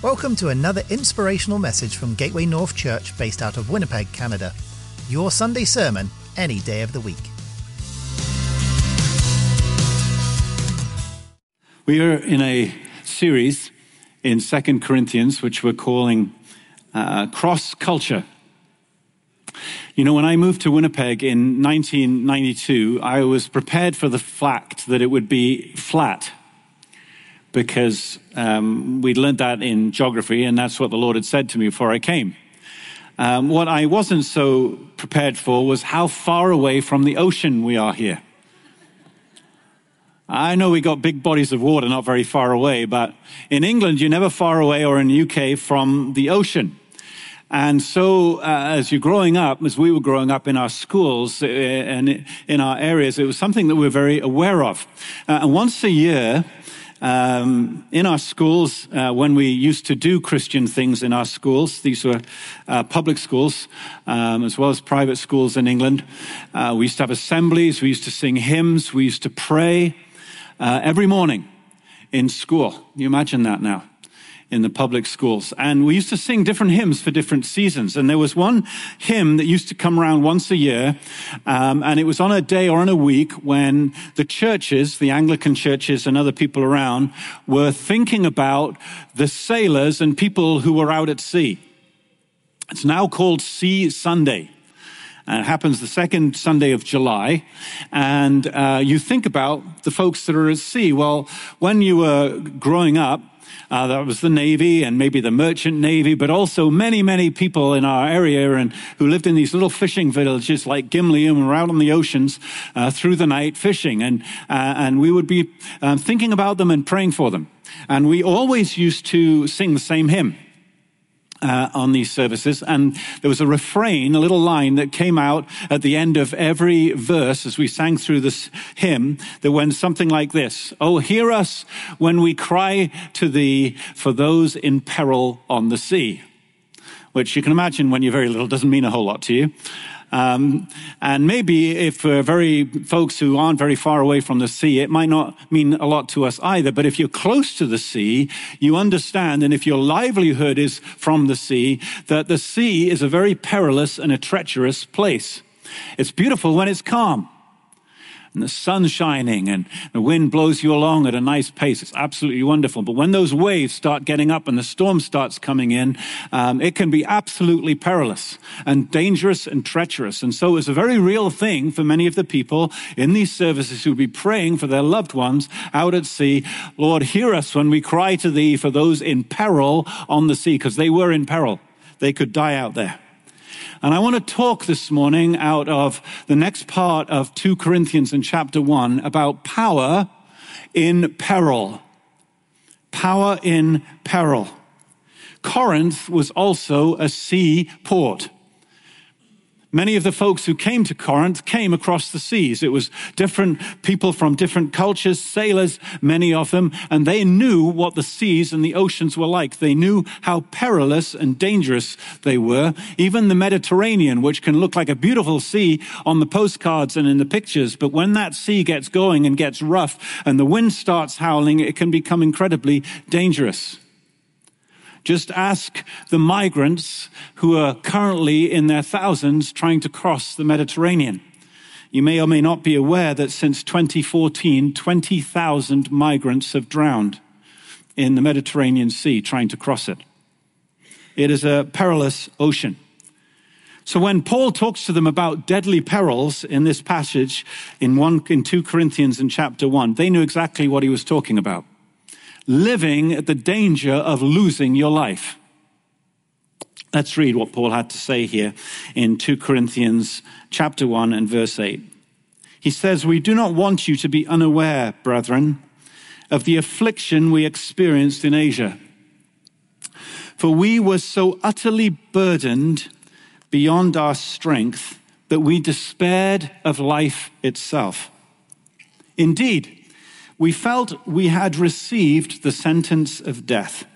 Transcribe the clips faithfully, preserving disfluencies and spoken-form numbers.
Welcome to another inspirational message from Gateway North Church based out of Winnipeg, Canada. Your Sunday sermon, any day of the week. We are in a series in Second Corinthians, which we're calling uh, Cross Culture. You know, when I moved to Winnipeg in nineteen ninety-two, I was prepared for the fact that it would be flat, because um, we'd learned that in geography, and that's what the Lord had said to me before I came. Um, what I wasn't so prepared for was how far away from the ocean we are here. I know we got big bodies of water not very far away, but in England, you're never far away, or in the U K, from the ocean. And so uh, as you're growing up, as we were growing up in our schools uh, and in our areas, it was something that we were very aware of. Uh, and once a year, um, in our schools, uh, when we used to do Christian things in our schools, these were uh, public schools, um, as well as private schools in England, uh, we used to have assemblies, we used to sing hymns, we used to pray uh, every morning in school. Can you imagine that now? In the public schools. And we used to sing different hymns for different seasons. And there was one hymn that used to come around once a year, um, and it was on a day or on a week when the churches, the Anglican churches and other people around, were thinking about the sailors and people who were out at sea. It's now called Sea Sunday. And it happens the second Sunday of July. And uh, you think about the folks that are at sea. Well, when you were growing up, Uh, that was the Navy and maybe the Merchant Navy, but also many, many people in our area and who lived in these little fishing villages like Gimli, and were out on the oceans uh, through the night fishing. And uh, and we would be uh, thinking about them and praying for them. And we always used to sing the same hymn Uh, on these services, and there was a refrain, a little line that came out at the end of every verse as we sang through this hymn that went something like this: "Oh, hear us when we cry to thee for those in peril on the sea," which you can imagine when you're very little doesn't mean a whole lot to you. Um, and maybe if we're very folks who aren't very far away from the sea, it might not mean a lot to us either. But if you're close to the sea, you understand, and if your livelihood is from the sea, that the sea is a very perilous and a treacherous place. It's beautiful when it's calm and the sun's shining and the wind blows you along at a nice pace. It's absolutely wonderful. But when those waves start getting up and the storm starts coming in, um, it can be absolutely perilous and dangerous and treacherous. And so it's a very real thing for many of the people in these services who be praying for their loved ones out at sea. Lord, hear us when we cry to thee for those in peril on the sea, because they were in peril. They could die out there. And I want to talk this morning out of the next part of two Corinthians in chapter one about power in peril. Power in peril. Corinth was also a sea port. Many of the folks who came to Corinth came across the seas. It was different people from different cultures, sailors, many of them, and they knew what the seas and the oceans were like. They knew how perilous and dangerous they were. Even the Mediterranean, which can look like a beautiful sea on the postcards and in the pictures, but when that sea gets going and gets rough and the wind starts howling, it can become incredibly dangerous. Just ask the migrants who are currently in their thousands trying to cross the Mediterranean. You may or may not be aware that since twenty fourteen, twenty thousand migrants have drowned in the Mediterranean Sea trying to cross it. It is a perilous ocean. So when Paul talks to them about deadly perils in this passage in one in two Corinthians in chapter one, they knew exactly what he was talking about. Living at the danger of losing your life. Let's read what Paul had to say here in two Corinthians chapter one and verse eight. He says, "We do not want you to be unaware, brethren, of the affliction we experienced in Asia. For we were so utterly burdened beyond our strength that we despaired of life itself. Indeed, we felt we had received the sentence of death.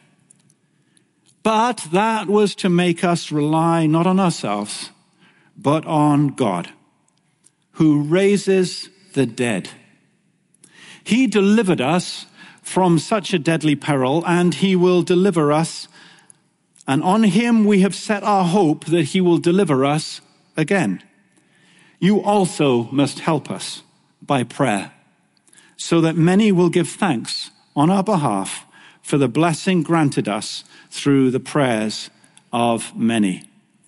But that was to make us rely not on ourselves, but on God, who raises the dead. He delivered us from such a deadly peril, and he will deliver us. And on him we have set our hope that he will deliver us again. You also must help us by prayer, so that many will give thanks on our behalf for the blessing granted us through the prayers of many.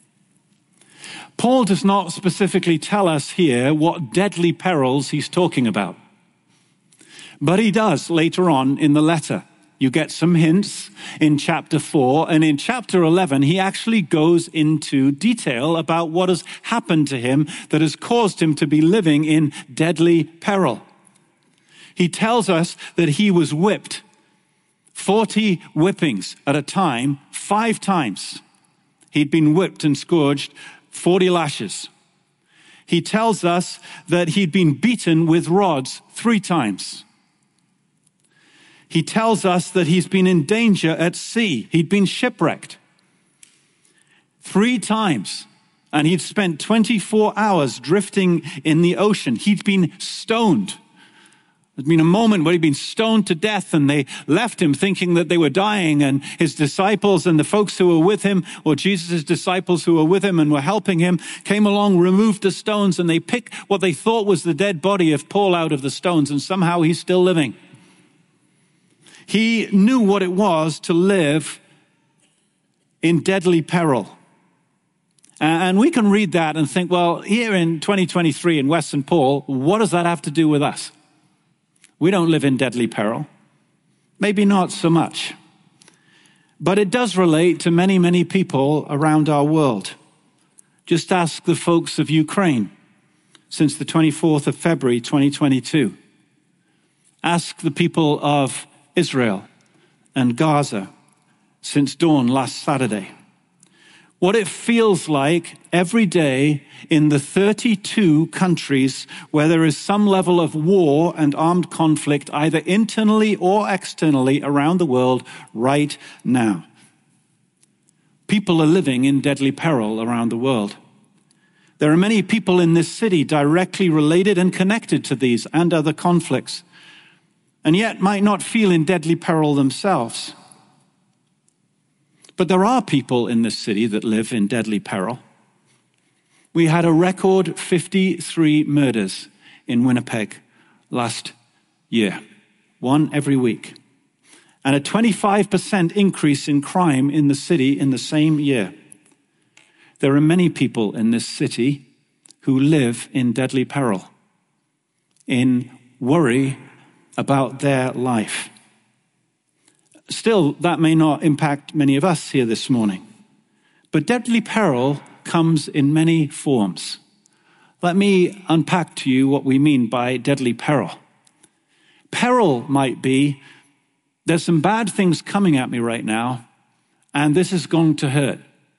Paul does not specifically tell us here what deadly perils he's talking about, but he does later on in the letter. You get some hints in chapter four, and in chapter eleven, he actually goes into detail about what has happened to him that has caused him to be living in deadly peril. He tells us that he was whipped, forty whippings at a time, five times. He'd been whipped and scourged, forty lashes. He tells us that he'd been beaten with rods three times. He tells us that he's been in danger at sea. He'd been shipwrecked three times, and he'd spent twenty-four hours drifting in the ocean. He'd been stoned. There'd been a moment where he'd been stoned to death, and they left him thinking that they were dying, and his disciples and the folks who were with him, or Jesus' disciples who were with him and were helping him, came along, removed the stones, and they picked what they thought was the dead body of Paul out of the stones, and somehow he's still living. He knew what it was to live in deadly peril. And we can read that and think, well, here in twenty twenty-three in West Saint Paul, what does that have to do with us? We don't live in deadly peril. Maybe not so much. But it does relate to many, many people around our world. Just ask the folks of Ukraine since the twenty-fourth of February, twenty twenty-two. Ask the people of Israel and Gaza since dawn last Saturday. What it feels like every day in the thirty-two countries where there is some level of war and armed conflict, either internally or externally around the world right now. People are living in deadly peril around the world. There are many people in this city directly related and connected to these and other conflicts, and yet might not feel in deadly peril themselves. But there are people in this city that live in deadly peril. We had a record fifty-three murders in Winnipeg last year, one every week, and a twenty-five percent increase in crime in the city in the same year. There are many people in this city who live in deadly peril, in worry about their life. Still, that may not impact many of us here this morning. But deadly peril comes in many forms. Let me unpack to you what we mean by deadly peril. Peril might be, there's some bad things coming at me right now, and this is going to hurt.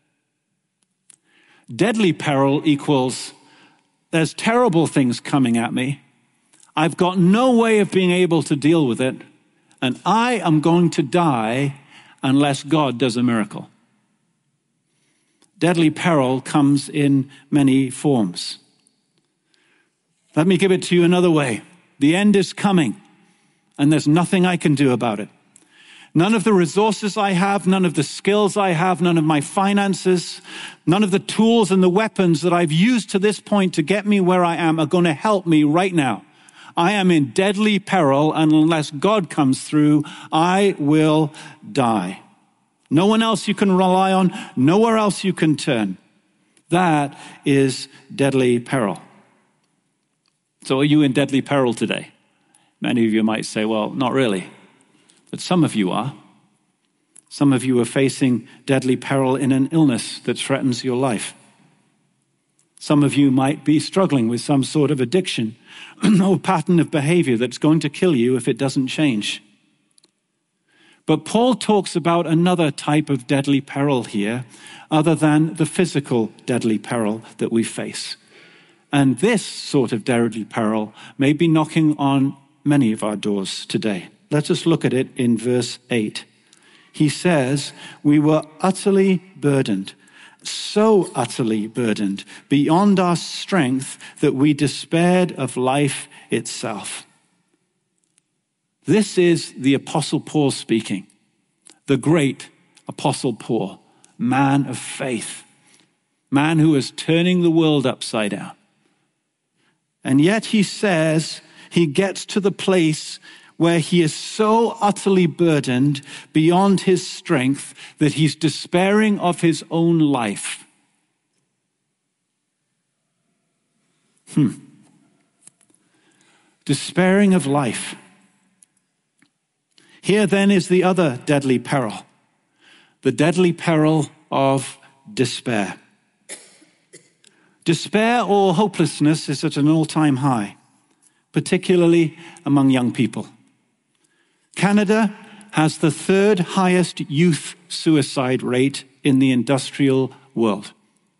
Deadly peril equals, there's terrible things coming at me, I've got no way of being able to deal with it, and I am going to die unless God does a miracle. Deadly peril comes in many forms. Let me give it to you another way. The end is coming, and there's nothing I can do about it. None of the resources I have, none of the skills I have, none of my finances, none of the tools and the weapons that I've used to this point to get me where I am are going to help me right now. I am in deadly peril, and unless God comes through, I will die. No one else you can rely on, nowhere else you can turn. That is deadly peril. So are you in deadly peril today? Many of you might say, well, not really. But some of you are. Some of you are facing deadly peril in an illness that threatens your life. Some of you might be struggling with some sort of addiction or pattern of behavior that's going to kill you if it doesn't change. But Paul talks about another type of deadly peril here, other than the physical deadly peril that we face. And this sort of deadly peril may be knocking on many of our doors today. Let us look at it in verse eight. He says, we were utterly burdened. So utterly burdened, beyond our strength, that we despaired of life itself. This is the Apostle Paul speaking, the great Apostle Paul, man of faith, man who is turning the world upside down. And yet he says he gets to the place where he is so utterly burdened beyond his strength that he's despairing of his own life. Hmm. Despairing of life. Here then is the other deadly peril, the deadly peril of despair. Despair or hopelessness is at an all-time high, particularly among young people. Canada has the third highest youth suicide rate in the industrial world.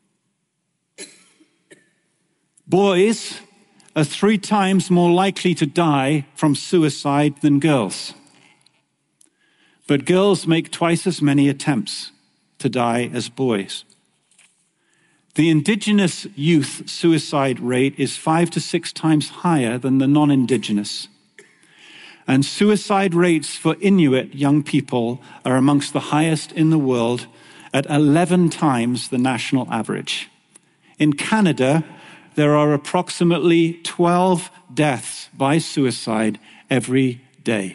Boys are three times more likely to die from suicide than girls. But girls make twice as many attempts to die as boys. The indigenous youth suicide rate is five to six times higher than the non-indigenous. And suicide rates for Inuit young people are amongst the highest in the world at eleven times the national average. In Canada, there are approximately twelve deaths by suicide every day.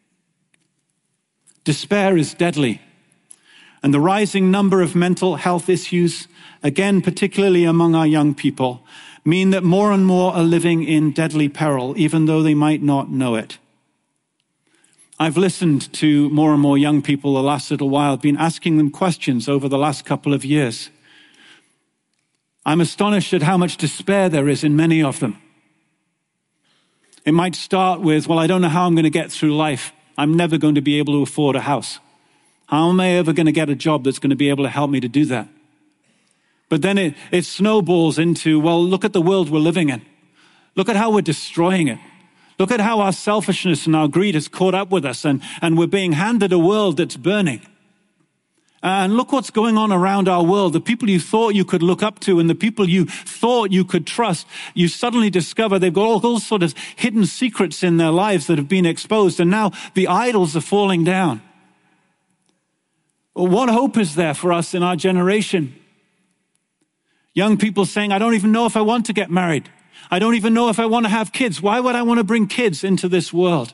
Despair is deadly, and the rising number of mental health issues, again, particularly among our young people, mean that more and more are living in deadly peril, even though they might not know it. I've listened to more and more young people the last little while, been asking them questions over the last couple of years. I'm astonished at how much despair there is in many of them. It might start with, well, I don't know how I'm going to get through life. I'm never going to be able to afford a house. How am I ever going to get a job that's going to be able to help me to do that? But then it, it snowballs into, well, look at the world we're living in. Look at how we're destroying it. Look at how our selfishness and our greed has caught up with us, and, and we're being handed a world that's burning. And look what's going on around our world. The people you thought you could look up to and the people you thought you could trust, you suddenly discover they've got all, all sorts of hidden secrets in their lives that have been exposed, and now the idols are falling down. Well, what hope is there for us in our generation? Young people saying, I don't even know if I want to get married. I don't even know if I want to have kids. Why would I want to bring kids into this world?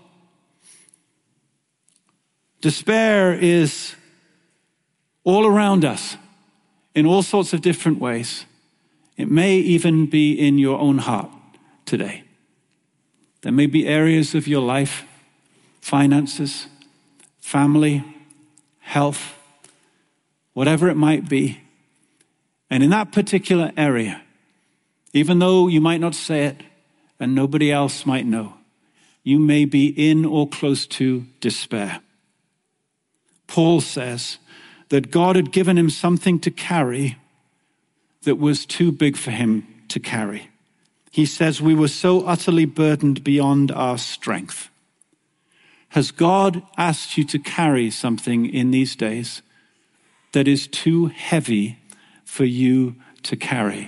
Despair is all around us in all sorts of different ways. It may even be in your own heart today. There may be areas of your life, finances, family, health, whatever it might be. And in that particular area, even though you might not say it and nobody else might know, you may be in or close to despair. Paul says that God had given him something to carry that was too big for him to carry. He says we were so utterly burdened beyond our strength. Has God asked you to carry something in these days that is too heavy for you to carry?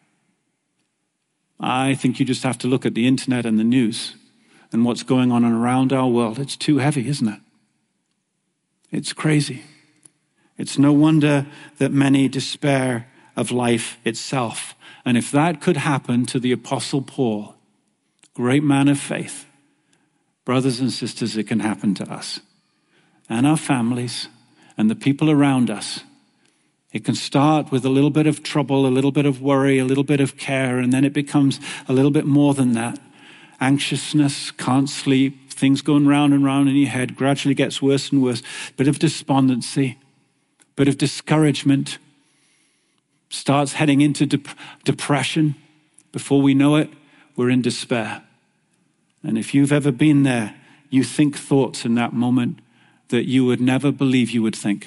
I think you just have to look at the internet and the news and what's going on around our world. It's too heavy, isn't it? It's crazy. It's no wonder that many despair of life itself. And if that could happen to the Apostle Paul, great man of faith, brothers and sisters, it can happen to us and our families and the people around us. It can start with a little bit of trouble, a little bit of worry, a little bit of care, and then it becomes a little bit more than that. Anxiousness, can't sleep, things going round and round in your head, gradually gets worse and worse. Bit of despondency, bit of discouragement, starts heading into de- depression. Before we know it, we're in despair. And if you've ever been there, you think thoughts in that moment that you would never believe you would think.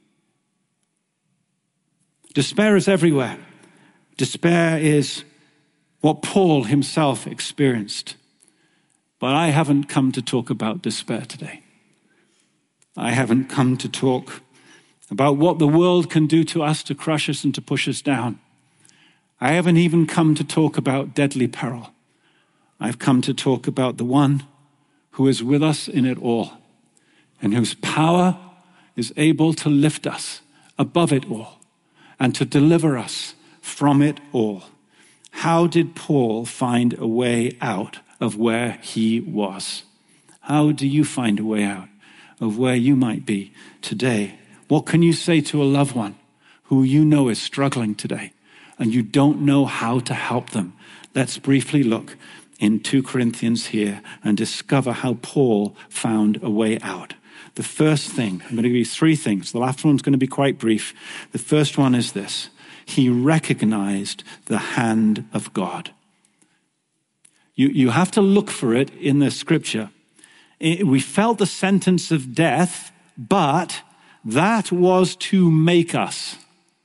Despair is everywhere. Despair is what Paul himself experienced. But I haven't come to talk about despair today. I haven't come to talk about what the world can do to us to crush us and to push us down. I haven't even come to talk about deadly peril. I've come to talk about the one who is with us in it all, and whose power is able to lift us above it all and to deliver us from it all. How did Paul find a way out of where he was? How do you find a way out of where you might be today? What can you say to a loved one who you know is struggling today and you don't know how to help them? Let's briefly look in two Corinthians here and discover how Paul found a way out. The first thing, I'm going to give you three things. The last one's going to be quite brief. The first one is this: he recognized the hand of God. You, you have to look for it in the scripture. It, we felt the sentence of death, but that was to make us.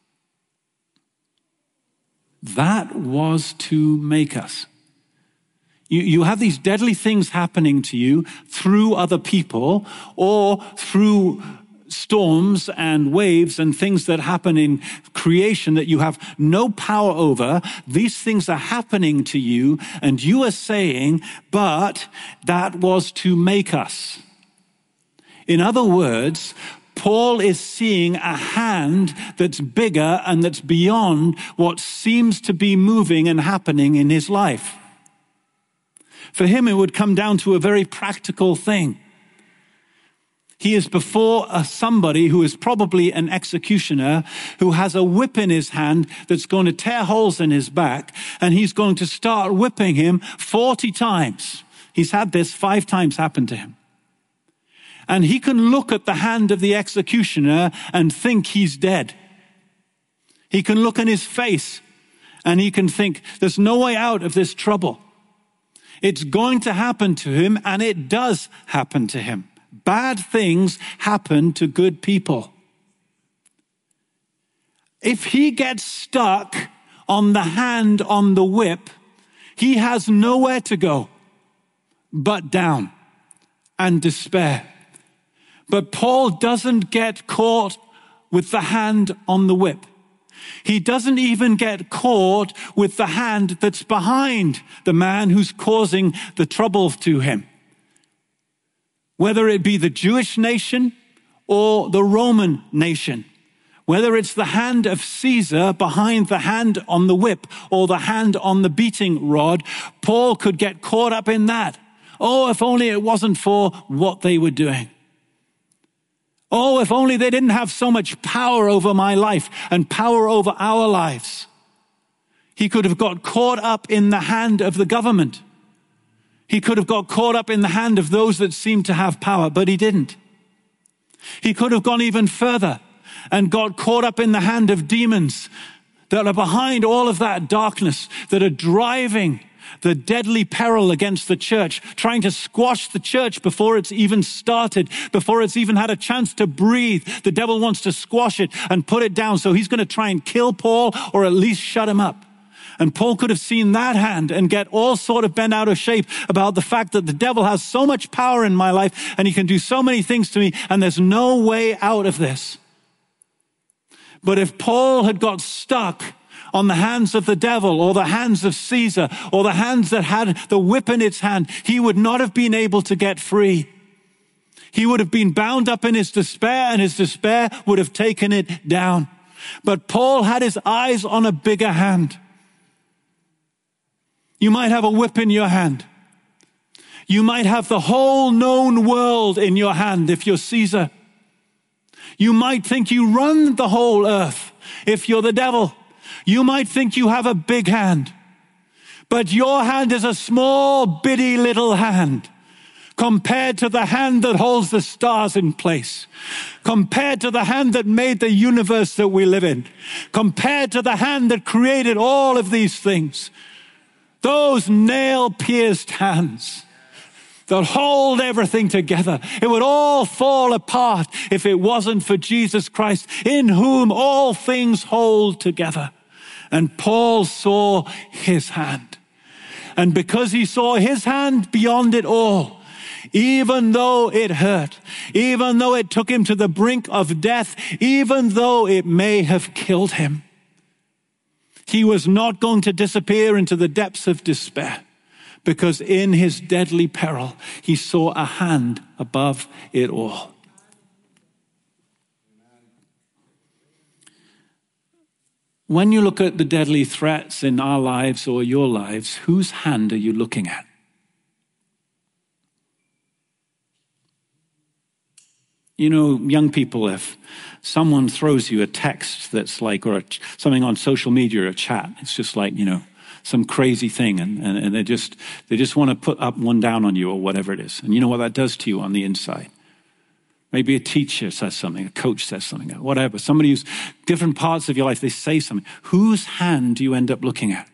That was to make us. You, you have these deadly things happening to you through other people or through storms and waves and things that happen in creation that you have no power over. These things are happening to you and you are saying, but that was to make us. In other words, Paul is seeing a hand that's bigger and that's beyond what seems to be moving and happening in his life. For him, it would come down to a very practical thing. He is before a somebody who is probably an executioner who has a whip in his hand that's going to tear holes in his back, and he's going to start whipping him forty times. He's had this five times happen to him. And he can look at the hand of the executioner and think he's dead. He can look in his face and he can think there's no way out of this trouble. It's going to happen to him, and it does happen to him. Bad things happen to good people. If he gets stuck on the hand on the whip, he has nowhere to go but down and despair. But Paul doesn't get caught with the hand on the whip. He doesn't even get caught with the hand that's behind the man who's causing the trouble to him. Whether it be the Jewish nation or the Roman nation, whether it's the hand of Caesar behind the hand on the whip or the hand on the beating rod, Paul could get caught up in that. Oh, if only it wasn't for what they were doing. Oh, if only they didn't have so much power over my life and power over our lives. He could have got caught up in the hand of the government. He could have got caught up in the hand of those that seemed to have power, but he didn't. He could have gone even further and got caught up in the hand of demons that are behind all of that darkness, that are driving the deadly peril against the church, trying to squash the church before it's even started, before it's even had a chance to breathe. The devil wants to squash it and put it down. So he's going to try and kill Paul or at least shut him up. And Paul could have seen that hand and get all sort of bent out of shape about the fact that the devil has so much power in my life and he can do so many things to me and there's no way out of this. But if Paul had got stuck on the hands of the devil or the hands of Caesar or the hands that had the whip in its hand, he would not have been able to get free. He would have been bound up in his despair, and his despair would have taken it down. But Paul had his eyes on a bigger hand. You might have a whip in your hand. You might have the whole known world in your hand if you're Caesar. You might think you run the whole earth if you're the devil. You might think you have a big hand, but your hand is a small, bitty little hand compared to the hand that holds the stars in place, compared to the hand that made the universe that we live in, compared to the hand that created all of these things. Those nail-pierced hands that hold everything together. It would all fall apart if it wasn't for Jesus Christ, in whom all things hold together. And Paul saw his hand. And because he saw his hand beyond it all, even though it hurt, even though it took him to the brink of death, even though it may have killed him, he was not going to disappear into the depths of despair, because in his deadly peril, he saw a hand above it all. When you look at the deadly threats in our lives or your lives, whose hand are you looking at? You know, young people, if someone throws you a text that's like, or a, something on social media or a chat, it's just like, you know, some crazy thing, and, and, and they just they just want to put up one down on you or whatever it is. And you know what that does to you on the inside? Maybe a teacher says something, a coach says something, whatever. Somebody who's different parts of your life, they say something. Whose hand do you end up looking at?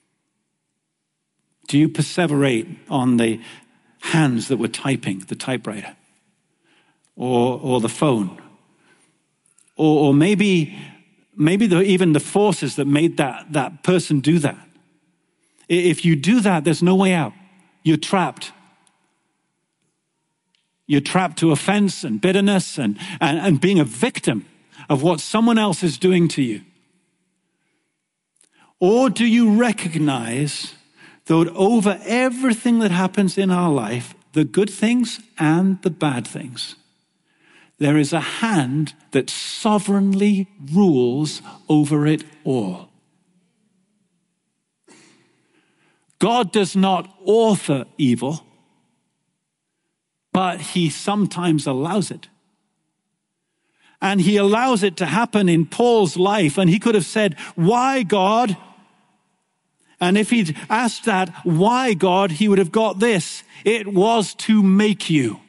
Do you perseverate on the hands that were typing, the typewriter? Or, or the phone? Or, or maybe, maybe the, even the forces that made that, that person do that. If you do that, there's no way out. You're trapped. You're trapped to offense and bitterness and, and, and being a victim of what someone else is doing to you. Or do you recognize that over everything that happens in our life, the good things and the bad things, there is a hand that sovereignly rules over it all? God does not author evil, but he sometimes allows it. And he allows it to happen in Paul's life. And he could have said, why, God? And if he'd asked that, why, God, he would have got this. It was to make you.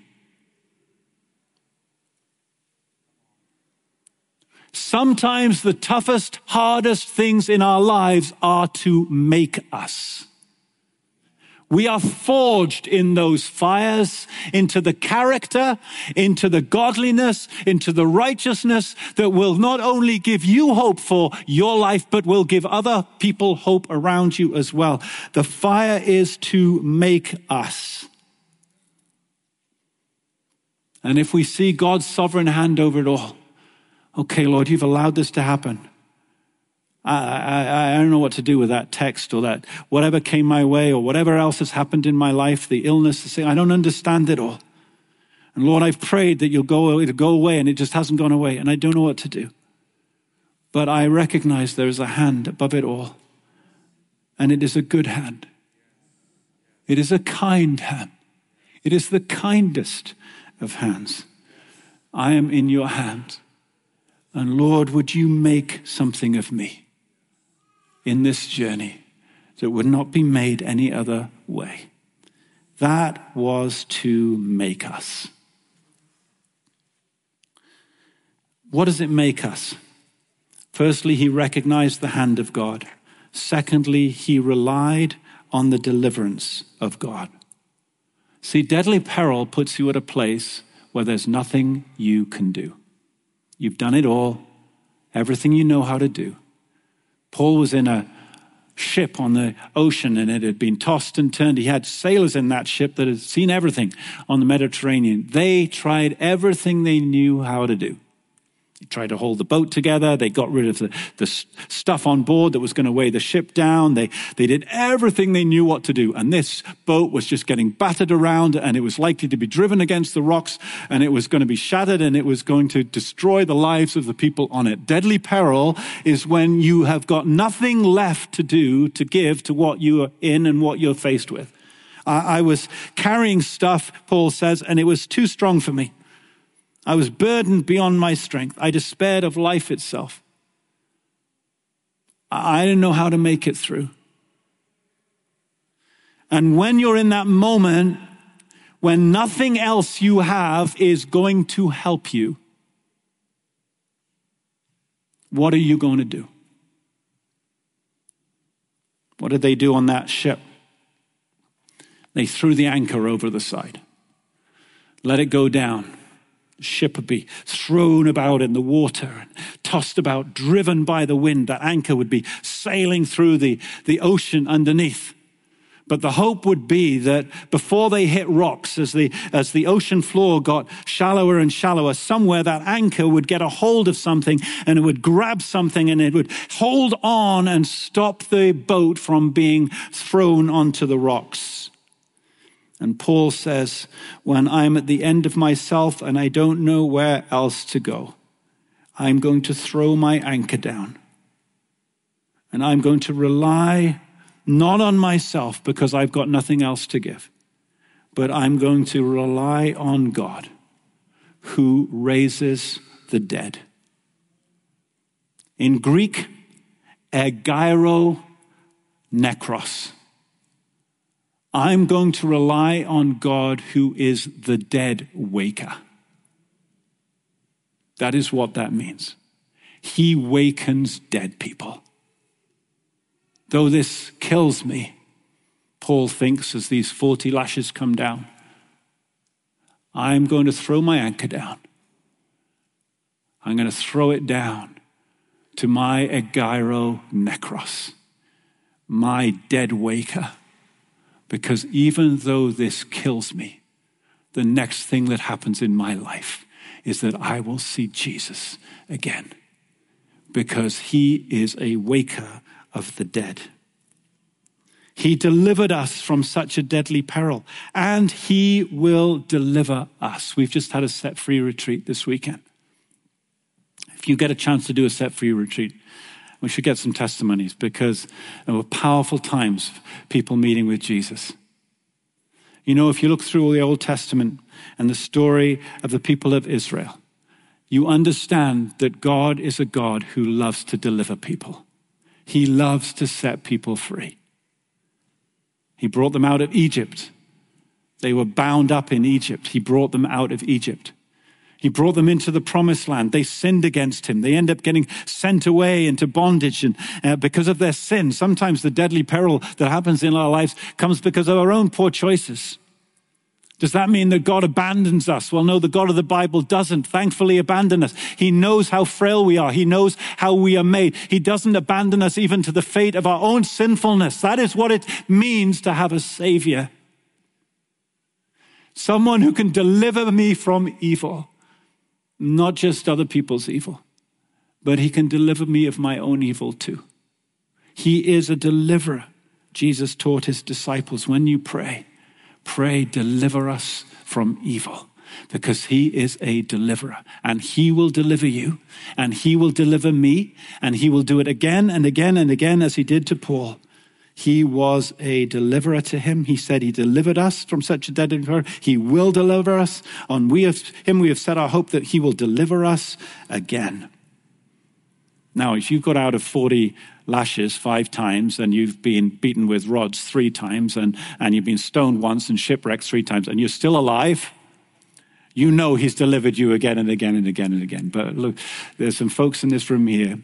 Sometimes the toughest, hardest things in our lives are to make us. We are forged in those fires into the character, into the godliness, into the righteousness that will not only give you hope for your life, but will give other people hope around you as well. The fire is to make us. And if we see God's sovereign hand over it all, okay, Lord, you've allowed this to happen. I, I, I don't know what to do with that text or that whatever came my way or whatever else has happened in my life, the illness, the thing. I don't understand it all. And Lord, I've prayed that you'll go, it'll go away, and it just hasn't gone away, and I don't know what to do. But I recognize there is a hand above it all, and it is a good hand. It is a kind hand. It is the kindest of hands. I am in your hand. And Lord, would you make something of me in this journey that would not be made any other way? That was to make us. What does it make us? Firstly, he recognized the hand of God. Secondly, he relied on the deliverance of God. See, deadly peril puts you at a place where there's nothing you can do. You've done it all, everything you know how to do. Paul was in a ship on the ocean and it had been tossed and turned. He had sailors in that ship that had seen everything on the Mediterranean. They tried everything they knew how to do. They tried to hold the boat together. They got rid of the, the stuff on board that was going to weigh the ship down. They, they did everything they knew what to do. And this boat was just getting battered around, and it was likely to be driven against the rocks, and it was going to be shattered, and it was going to destroy the lives of the people on it. Deadly peril is when you have got nothing left to do to give to what you are in and what you're faced with. I, I was carrying stuff, Paul says, and it was too strong for me. I was burdened beyond my strength. I despaired of life itself. I didn't know how to make it through. And when you're in that moment, when nothing else you have is going to help you, what are you going to do? What did they do on that ship? They threw the anchor over the side, let it go down. The ship would be thrown about in the water and tossed about, driven by the wind. That anchor would be sailing through the, the ocean underneath. But the hope would be that before they hit rocks, as the, as the ocean floor got shallower and shallower, somewhere that anchor would get a hold of something and it would grab something and it would hold on and stop the boat from being thrown onto the rocks. And Paul says, when I'm at the end of myself and I don't know where else to go, I'm going to throw my anchor down. And I'm going to rely not on myself because I've got nothing else to give, but I'm going to rely on God who raises the dead. In Greek, egeiro nekros. I'm going to rely on God who is the dead waker. That is what that means. He wakens dead people. Though this kills me, Paul thinks as these forty lashes come down, I'm going to throw my anchor down. I'm going to throw it down to my egeiro nekros, my dead waker. Because even though this kills me, the next thing that happens in my life is that I will see Jesus again. Because he is a waker of the dead. He delivered us from such a deadly peril, and he will deliver us. We've just had a set free retreat this weekend. If you get a chance to do a set free retreat, we should get some testimonies because there were powerful times, people meeting with Jesus. You know, if you look through the Old Testament and the story of the people of Israel, you understand that God is a God who loves to deliver people. He loves to set people free. He brought them out of Egypt. They were bound up in Egypt. He brought them out of Egypt. He brought them into the promised land. They sinned against him. They end up getting sent away into bondage and uh, because of their sin. Sometimes the deadly peril that happens in our lives comes because of our own poor choices. Does that mean that God abandons us? Well, no, the God of the Bible doesn't thankfully abandon us. He knows how frail we are. He knows how we are made. He doesn't abandon us even to the fate of our own sinfulness. That is what it means to have a Savior. Someone who can deliver me from evil. Not just other people's evil, but he can deliver me of my own evil too. He is a deliverer. Jesus taught his disciples, when you pray, pray, deliver us from evil, because he is a deliverer and he will deliver you and he will deliver me and he will do it again and again and again as he did to Paul. He was a deliverer to him. He said he delivered us from such a deadly peril. He will deliver us. On we have, him we have set our hope that he will deliver us again. Now, if you got out of forty lashes five times and you've been beaten with rods three times and, and you've been stoned once and shipwrecked three times and you're still alive, you know he's delivered you again and again and again and again. But look, there's some folks in this room here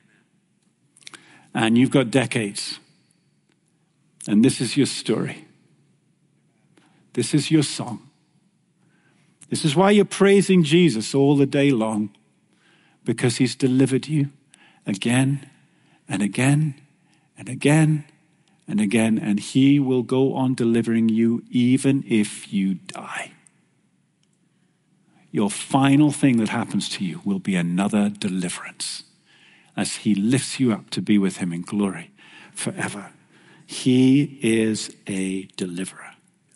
and you've got decades. And this is your story. This is your song. This is why you're praising Jesus all the day long, because he's delivered you again and again and again and again, and he will go on delivering you even if you die. Your final thing that happens to you will be another deliverance as he lifts you up to be with him in glory forever. He is a deliverer.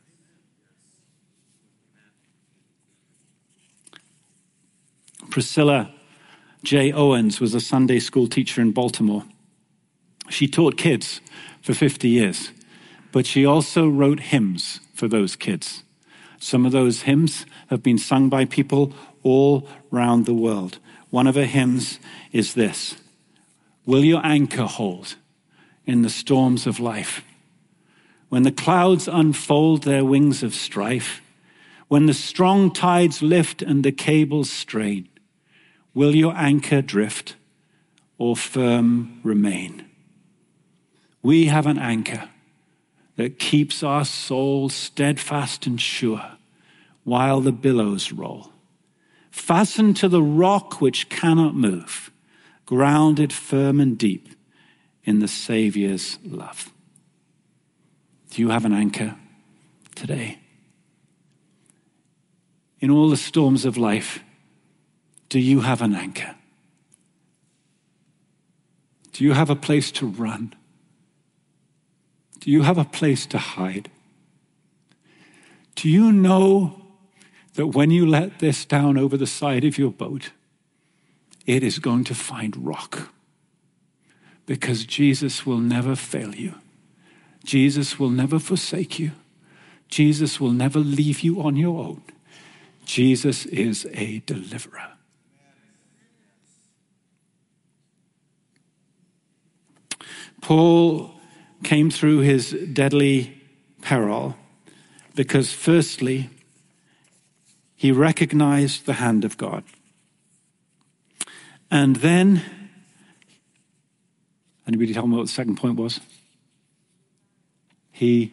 Priscilla J. Owens was a Sunday school teacher in Baltimore. She taught kids for fifty years, but she also wrote hymns for those kids. Some of those hymns have been sung by people all around the world. One of her hymns is this: will your anchor hold in the storms of life? When the clouds unfold their wings of strife, when the strong tides lift and the cables strain, will your anchor drift or firm remain? We have an anchor that keeps our soul steadfast and sure while the billows roll. Fastened to the rock which cannot move, grounded firm and deep in the Savior's love. Do you have an anchor today? In all the storms of life, do you have an anchor? Do you have a place to run? Do you have a place to hide? Do you know that when you let this down over the side of your boat, it is going to find rock? Because Jesus will never fail you. Jesus will never forsake you. Jesus will never leave you on your own. Jesus is a deliverer. Paul came through his deadly peril because, firstly, he recognized the hand of God. And then, anybody tell me what the second point was? He,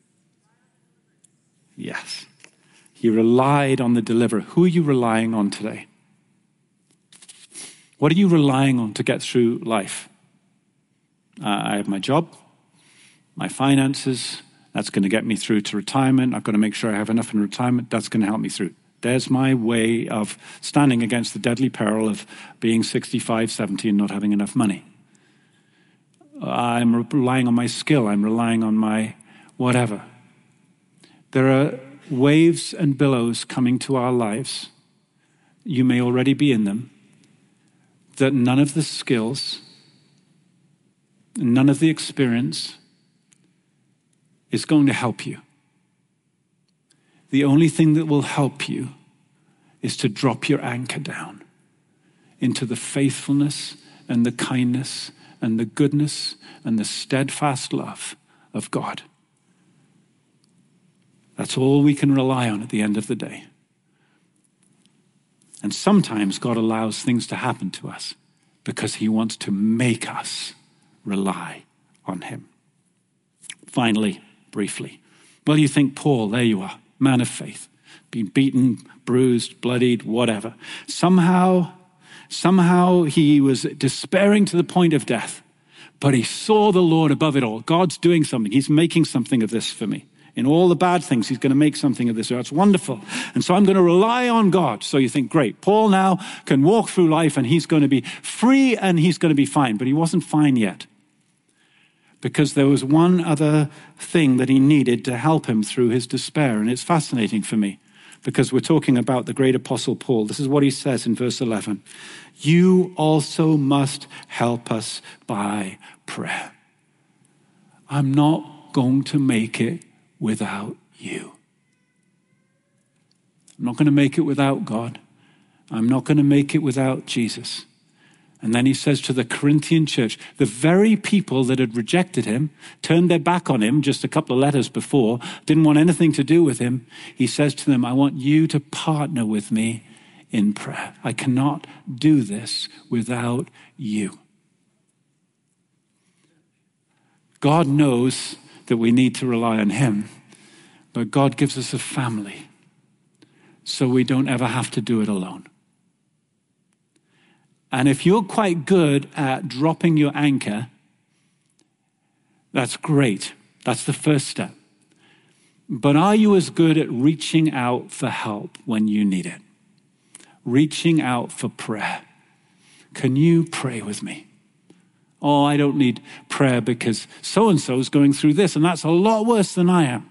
yes, he relied on the deliverer. Who are you relying on today? What are you relying on to get through life? Uh, I have my job, my finances. That's going to get me through to retirement. I've got to make sure I have enough in retirement. That's going to help me through. There's my way of standing against the deadly peril of being sixty-five, seventy and not having enough money. I'm relying on my skill. I'm relying on my whatever. There are waves and billows coming to our lives. You may already be in them. That none of the skills, none of the experience is going to help you. The only thing that will help you is to drop your anchor down into the faithfulness and the kindness and the goodness and the steadfast love of God. That's all we can rely on at the end of the day. And sometimes God allows things to happen to us because he wants to make us rely on him. Finally, briefly, well, you think Paul, there you are, man of faith, been beaten, bruised, bloodied, whatever. Somehow, somehow he was despairing to the point of death, but he saw the Lord above it all. God's doing something. He's making something of this for me. In all the bad things, he's going to make something of this. That's wonderful. And so I'm going to rely on God. So you think, great, Paul now can walk through life and he's going to be free and he's going to be fine. But he wasn't fine yet. Because there was one other thing that he needed to help him through his despair. And it's fascinating for me because we're talking about the great apostle Paul. This is what he says in verse eleven. You also must help us by prayer. I'm not going to make it without you. I'm not going to make it without God. I'm not going to make it without Jesus. And then he says to the Corinthian church, the very people that had rejected him, turned their back on him just a couple of letters before, didn't want anything to do with him. He says to them, I want you to partner with me in prayer. I cannot do this without you. God knows that we need to rely on him, but God gives us a family so we don't ever have to do it alone. And if you're quite good at dropping your anchor, that's great. That's the first step. But are you as good at reaching out for help when you need it? Reaching out for prayer. Can you pray with me? Oh, I don't need prayer because so-and-so is going through this, and that's a lot worse than I am.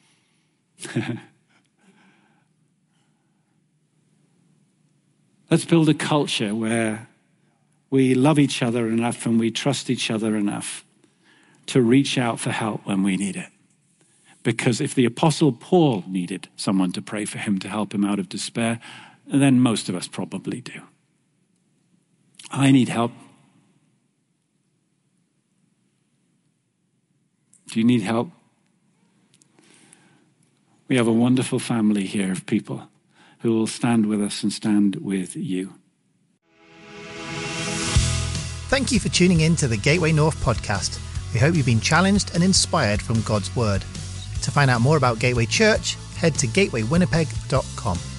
Let's build a culture where we love each other enough and we trust each other enough to reach out for help when we need it. Because if the Apostle Paul needed someone to pray for him to help him out of despair, then most of us probably do. I need help. Do you need help? We have a wonderful family here of people who will stand with us and stand with you. Thank you for tuning in to the Gateway North podcast. We hope you've been challenged and inspired from God's Word. To find out more about Gateway Church, head to gateway winnipeg dot com.